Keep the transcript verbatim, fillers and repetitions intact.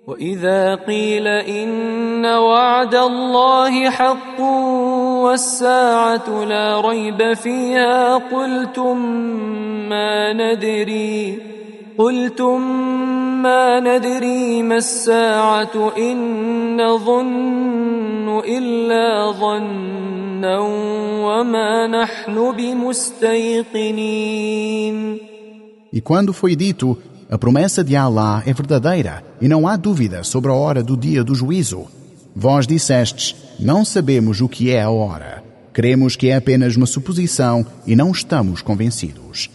وإذا قيل إن وعد الله حق والساعة لا ريب فيها قلتم ما ندري قلتم ما ندري ما الساعة إن نظن إلا ظنا وما نحن بمستيقنين. E quando foi dito, a promessa de Allah é verdadeira e não há dúvida sobre a hora do dia do juízo, vós dissestes, não sabemos o que é a hora. Cremos que é apenas uma suposição e não estamos convencidos.